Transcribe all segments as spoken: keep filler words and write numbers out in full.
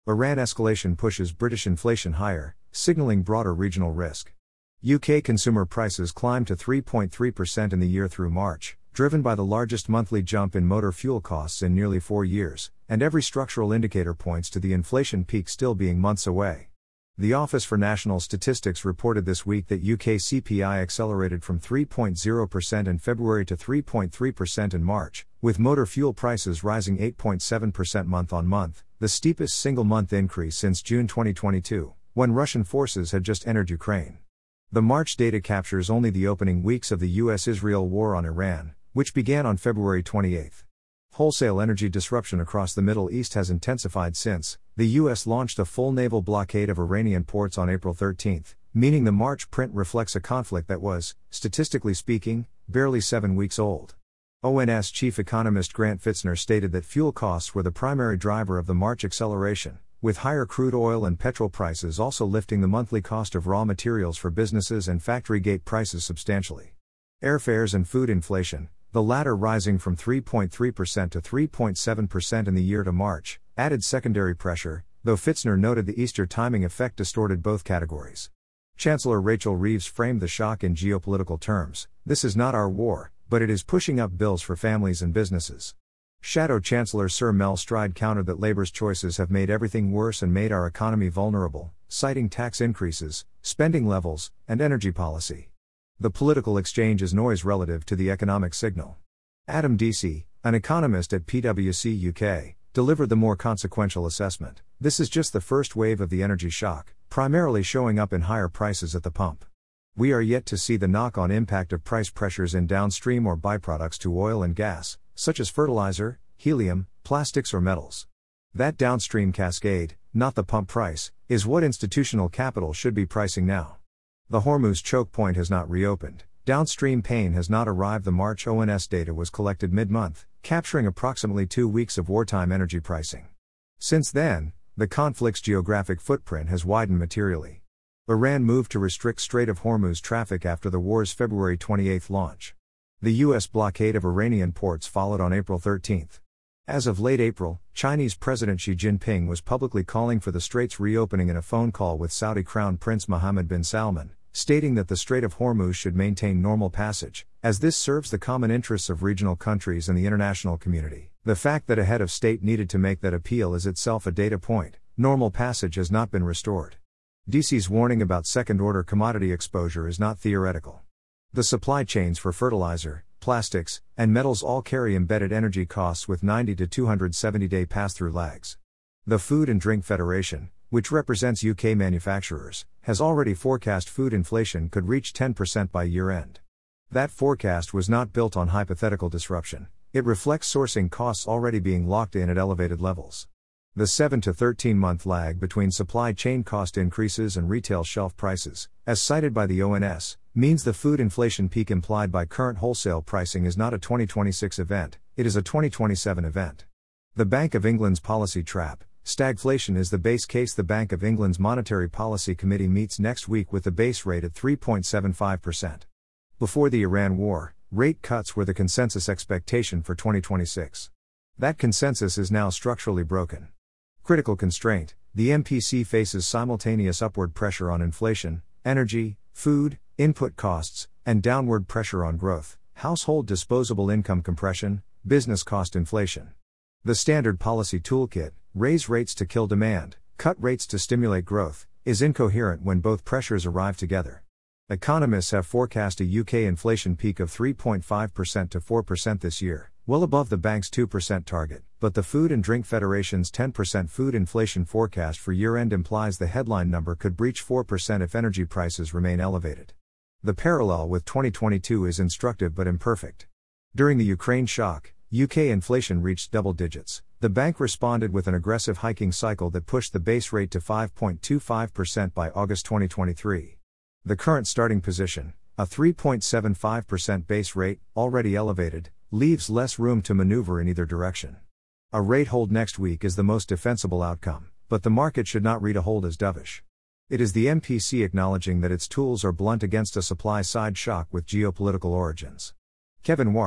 Iran escalation pushes British inflation higher, signaling broader regional risk. U K consumer prices climbed to three point three percent in the year through March, driven by the largest monthly jump in motor fuel costs in nearly four years, and every structural indicator points to the inflation peak still being months away. The Office for National Statistics reported this week that U K C P I accelerated from three point zero percent in February to three point three percent in March, with motor fuel prices rising eight point seven percent month on month, the steepest single-month increase since June twenty twenty-two, when Russian forces had just entered Ukraine. The March data captures only the opening weeks of the U S Israel war on Iran, which began on February twenty-eighth. Wholesale energy disruption across the Middle East has intensified since the U S launched a full naval blockade of Iranian ports on April thirteenth, meaning the March print reflects a conflict that was, statistically speaking, barely seven weeks old. O N S chief economist Grant Fitzner stated that fuel costs were the primary driver of the March acceleration, with higher crude oil and petrol prices also lifting the monthly cost of raw materials for businesses and factory gate prices substantially. Airfares and food inflation, the latter rising from three point three percent to three point seven percent in the year to March, added secondary pressure, though Fitzner noted the Easter timing effect distorted both categories. Chancellor Rachel Reeves framed the shock in geopolitical terms: "This is not our war, but it is pushing up bills for families and businesses." Shadow Chancellor Sir Mel Stride countered that Labour's choices have made everything worse and made our economy vulnerable, citing tax increases, spending levels, and energy policy. The political exchange is noise relative to the economic signal. Adam Deasy, an economist at PwC U K, delivered the more consequential assessment: "This is just the first wave of the energy shock, primarily showing up in higher prices at the pump. We are yet to see the knock-on impact of price pressures in downstream or byproducts to oil and gas, such as fertilizer, helium, plastics or metals. That downstream cascade, not the pump price, is what institutional capital should be pricing now." The Hormuz choke point has not reopened. Downstream pain has not arrived. The March O N S data was collected mid-month, capturing approximately two weeks of wartime energy pricing. Since then, the conflict's geographic footprint has widened materially. Iran moved to restrict Strait of Hormuz traffic after the war's February twenty-eighth launch. The U S blockade of Iranian ports followed on April thirteenth. As of late April, Chinese President Xi Jinping was publicly calling for the strait's reopening in a phone call with Saudi Crown Prince Mohammed bin Salman, stating that the Strait of Hormuz should maintain normal passage, as this serves the common interests of regional countries and the international community. The fact that a head of state needed to make that appeal is itself a data point. Normal passage has not been restored. Deasy's warning about second-order commodity exposure is not theoretical. The supply chains for fertilizer, plastics, and metals all carry embedded energy costs with ninety to two hundred seventy day pass-through lags. The Food and Drink Federation, which represents U K manufacturers, has already forecast food inflation could reach ten percent by year-end. That forecast was not built on hypothetical disruption. It reflects sourcing costs already being locked in at elevated levels. The seven to thirteen month lag between supply chain cost increases and retail shelf prices, as cited by the O N S, means the food inflation peak implied by current wholesale pricing is not a twenty twenty-six event, it is a twenty twenty-seven event. The Bank of England's policy trap: stagflation is the base case. The Bank of England's Monetary Policy Committee meets next week with the base rate at three point seven five percent. Before the Iran war, rate cuts were the consensus expectation for twenty twenty-six. That consensus is now structurally broken. Critical constraint: the M P C faces simultaneous upward pressure on inflation, energy, food, input costs, and downward pressure on growth, household disposable income compression, business cost inflation. The standard policy toolkit, raise rates to kill demand, cut rates to stimulate growth, is incoherent when both pressures arrive together. Economists have forecast a U K inflation peak of three point five percent to four percent this year, well above the bank's two percent target, but the Food and Drink Federation's ten percent food inflation forecast for year-end implies the headline number could breach four percent if energy prices remain elevated. The parallel with twenty twenty-two is instructive but imperfect. During the Ukraine shock, U K inflation reached double digits. The bank responded with an aggressive hiking cycle that pushed the base rate to five point two five percent by August twenty twenty-three. The current starting position, a three point seven five percent base rate, already elevated, leaves less room to maneuver in either direction. A rate hold next week is the most defensible outcome, but the market should not read a hold as dovish. It is the M P C acknowledging that its tools are blunt against a supply-side shock with geopolitical origins. Kevin Warsh,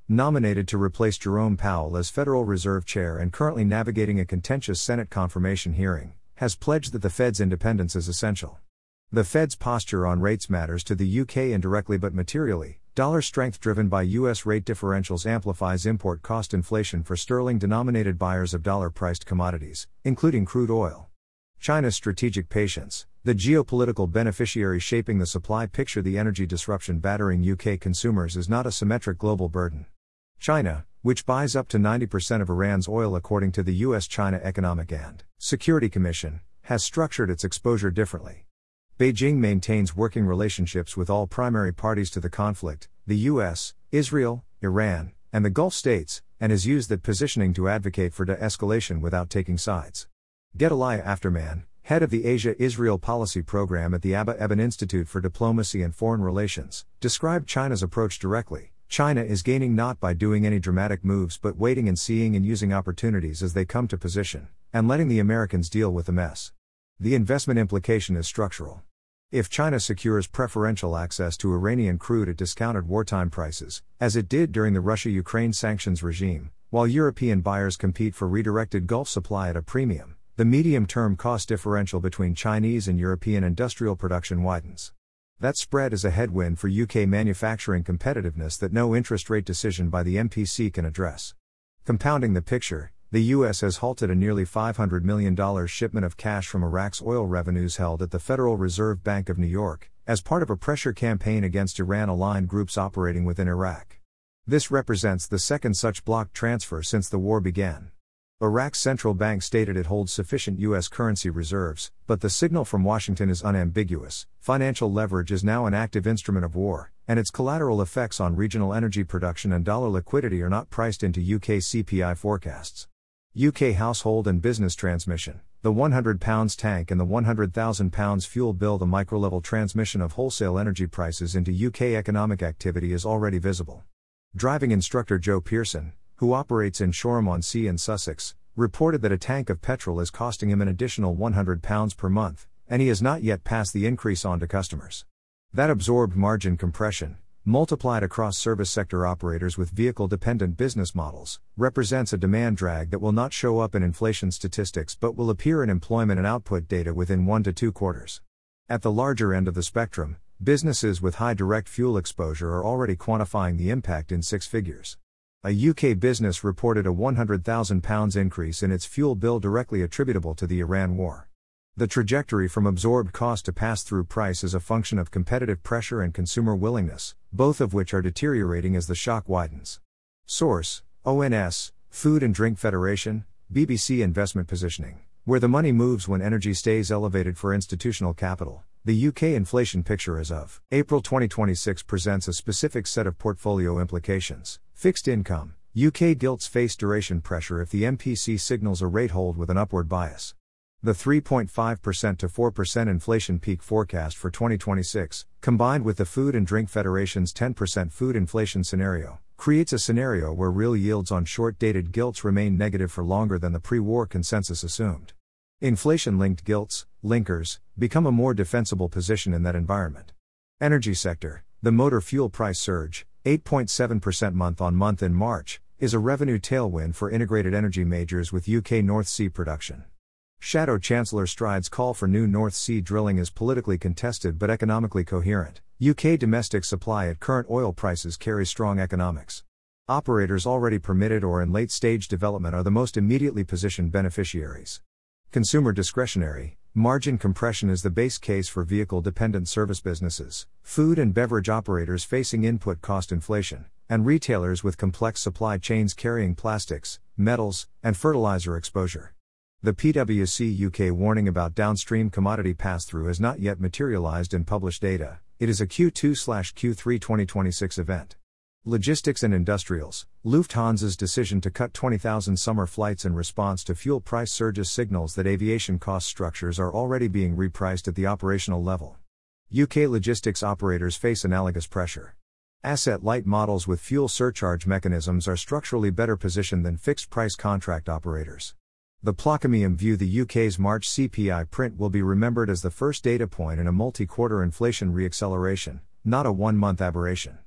nominated to replace Jerome Powell as Federal Reserve Chair and currently navigating a contentious Senate confirmation hearing, has pledged that the Fed's independence is essential. The Fed's posture on rates matters to the U K indirectly but materially. Dollar strength driven by U S rate differentials amplifies import cost inflation for sterling-denominated buyers of dollar-priced commodities, including crude oil. China's strategic patience, the geopolitical beneficiary shaping the supply picture. The energy disruption battering U K consumers is not a symmetric global burden. China, which buys up to ninety percent of Iran's oil according to the U S China Economic and Security Commission, has structured its exposure differently. Beijing maintains working relationships with all primary parties to the conflict, the U S, Israel, Iran, and the Gulf states, and has used that positioning to advocate for de-escalation without taking sides. Gedaliah Afterman, head of the Asia-Israel Policy Program at the Abba Eban Institute for Diplomacy and Foreign Relations, described China's approach directly. China is gaining not by doing any dramatic moves but waiting and seeing and using opportunities as they come to position, and letting the Americans deal with the mess. The investment implication is structural. If China secures preferential access to Iranian crude at discounted wartime prices, as it did during the Russia-Ukraine sanctions regime, while European buyers compete for redirected Gulf supply at a premium, the medium-term cost differential between Chinese and European industrial production widens. That spread is a headwind for U K manufacturing competitiveness that no interest rate decision by the M P C can address. Compounding the picture, the U S has halted a nearly five hundred million dollars shipment of cash from Iraq's oil revenues held at the Federal Reserve Bank of New York, as part of a pressure campaign against Iran-aligned groups operating within Iraq. This represents the second such block transfer since the war began. Iraq's central bank stated it holds sufficient U S currency reserves, but the signal from Washington is unambiguous. Financial leverage is now an active instrument of war, and its collateral effects on regional energy production and dollar liquidity are not priced into U K C P I forecasts. U K household and business transmission, the one hundred pounds tank and the one hundred thousand pounds fuel bill. The micro-level transmission of wholesale energy prices into U K economic activity is already visible. Driving instructor Joe Pearson, who operates in Shoreham-on-Sea in Sussex, reported that a tank of petrol is costing him an additional one hundred pounds per month, and he has not yet passed the increase on to customers. That absorbed margin compression, multiplied across service sector operators with vehicle-dependent business models, represents a demand drag that will not show up in inflation statistics but will appear in employment and output data within one to two quarters. At the larger end of the spectrum, businesses with high direct fuel exposure are already quantifying the impact in six figures. A U K business reported a one hundred thousand pounds increase in its fuel bill directly attributable to the Iran war. The trajectory from absorbed cost to pass-through price is a function of competitive pressure and consumer willingness, both of which are deteriorating as the shock widens. Source: O N S, Food and Drink Federation, B B C Investment Positioning. Where the money moves when energy stays elevated for institutional capital. The U K inflation picture as of April twenty twenty-six presents a specific set of portfolio implications. Fixed income, U K gilts face duration pressure if the M P C signals a rate hold with an upward bias. The three point five percent to four percent inflation peak forecast for twenty twenty-six, combined with the Food and Drink Federation's ten percent food inflation scenario, creates a scenario where real yields on short-dated gilts remain negative for longer than the pre-war consensus assumed. Inflation-linked gilts, linkers, become a more defensible position in that environment. Energy sector, the motor fuel price surge, eight point seven percent month-on-month in March, is a revenue tailwind for integrated energy majors with U K North Sea production. Shadow Chancellor Stride's call for new North Sea drilling is politically contested but economically coherent. U K domestic supply at current oil prices carries strong economics. Operators already permitted or in late-stage development are the most immediately positioned beneficiaries. Consumer discretionary, margin compression is the base case for vehicle-dependent service businesses, food and beverage operators facing input cost inflation, and retailers with complex supply chains carrying plastics, metals, and fertilizer exposure. The PwC U K warning about downstream commodity pass-through has not yet materialized in published data. It is a Q two Q three twenty twenty-six event. Logistics and industrials, Lufthansa's decision to cut twenty thousand summer flights in response to fuel price surges signals that aviation cost structures are already being repriced at the operational level. U K logistics operators face analogous pressure. Asset-light models with fuel surcharge mechanisms are structurally better positioned than fixed-price contract operators. The Placomium view the U K's March C P I print will be remembered as the first data point in a multi-quarter inflation reacceleration, not a one-month aberration.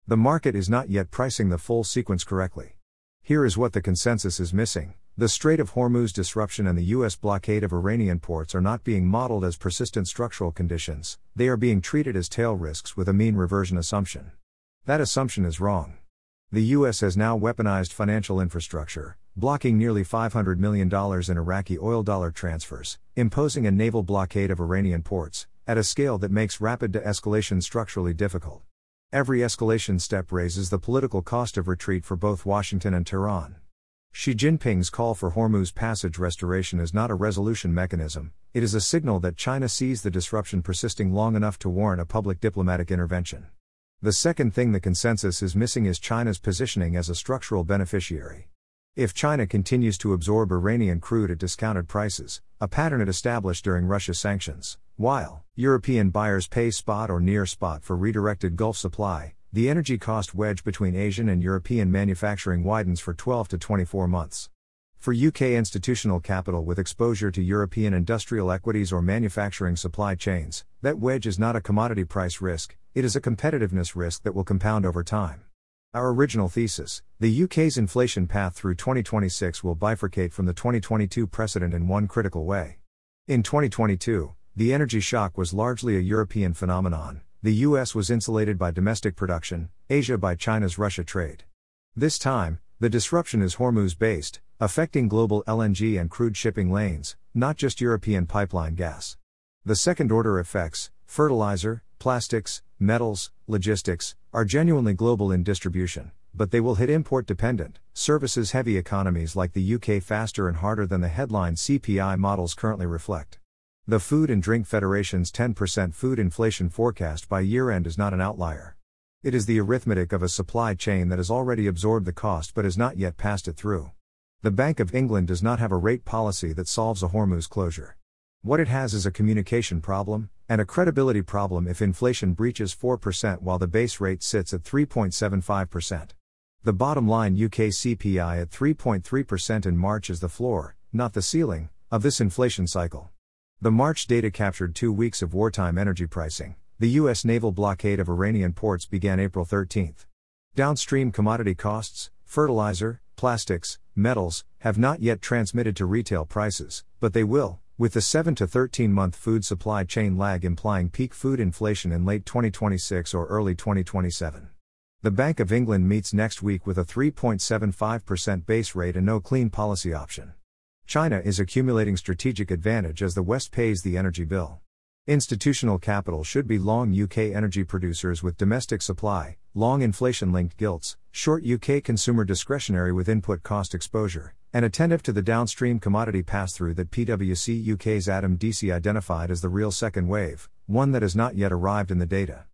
The market is not yet pricing the full sequence correctly. Here is what the consensus is missing. The Strait of Hormuz disruption and the U S blockade of Iranian ports are not being modeled as persistent structural conditions, they are being treated as tail risks with a mean reversion assumption. That assumption is wrong. The U S has now weaponized financial infrastructure, blocking nearly five hundred million dollars in Iraqi oil dollar transfers, imposing a naval blockade of Iranian ports, at a scale that makes rapid de-escalation structurally difficult. Every escalation step raises the political cost of retreat for both Washington and Tehran. Xi Jinping's call for Hormuz Passage restoration is not a resolution mechanism, it is a signal that China sees the disruption persisting long enough to warrant a public diplomatic intervention. The second thing the consensus is missing is China's positioning as a structural beneficiary. If China continues to absorb Iranian crude at discounted prices, a pattern it established during Russia's sanctions, while European buyers pay spot or near spot for redirected Gulf supply, the energy cost wedge between Asian and European manufacturing widens for twelve to twenty-four months. For U K institutional capital with exposure to European industrial equities or manufacturing supply chains, that wedge is not a commodity price risk, it is a competitiveness risk that will compound over time. Our original thesis, the U K's inflation path through twenty twenty-six will bifurcate from the twenty twenty-two precedent in one critical way. In twenty twenty-two, the energy shock was largely a European phenomenon, the U S was insulated by domestic production, Asia by China's Russia trade. This time, the disruption is Hormuz-based, affecting global L N G and crude shipping lanes, not just European pipeline gas. The second-order effects, fertilizer, plastics, metals, logistics, are genuinely global in distribution, but they will hit import-dependent, services-heavy economies like the U K faster and harder than the headline C P I models currently reflect. The Food and Drink Federation's ten percent food inflation forecast by year-end is not an outlier. It is the arithmetic of a supply chain that has already absorbed the cost but has not yet passed it through. The Bank of England does not have a rate policy that solves a Hormuz closure. What it has is a communication problem, and a credibility problem if inflation breaches four percent while the base rate sits at three point seven five percent. The bottom line U K C P I at three point three percent in March is the floor, not the ceiling, of this inflation cycle. The March data captured two weeks of wartime energy pricing. The U S naval blockade of Iranian ports began April thirteenth. Downstream commodity costs, fertilizer, plastics, metals, have not yet transmitted to retail prices, but they will, with the seven to thirteen month food supply chain lag implying peak food inflation in late twenty twenty-six or early twenty twenty-seven. The Bank of England meets next week with a three point seven five percent base rate and no clean policy option. China is accumulating strategic advantage as the West pays the energy bill. Institutional capital should be long U K energy producers with domestic supply, long inflation-linked gilts, short U K consumer discretionary with input cost exposure, and attentive to the downstream commodity pass-through that PwC U K's Adam Deasy identified as the real second wave, one that has not yet arrived in the data.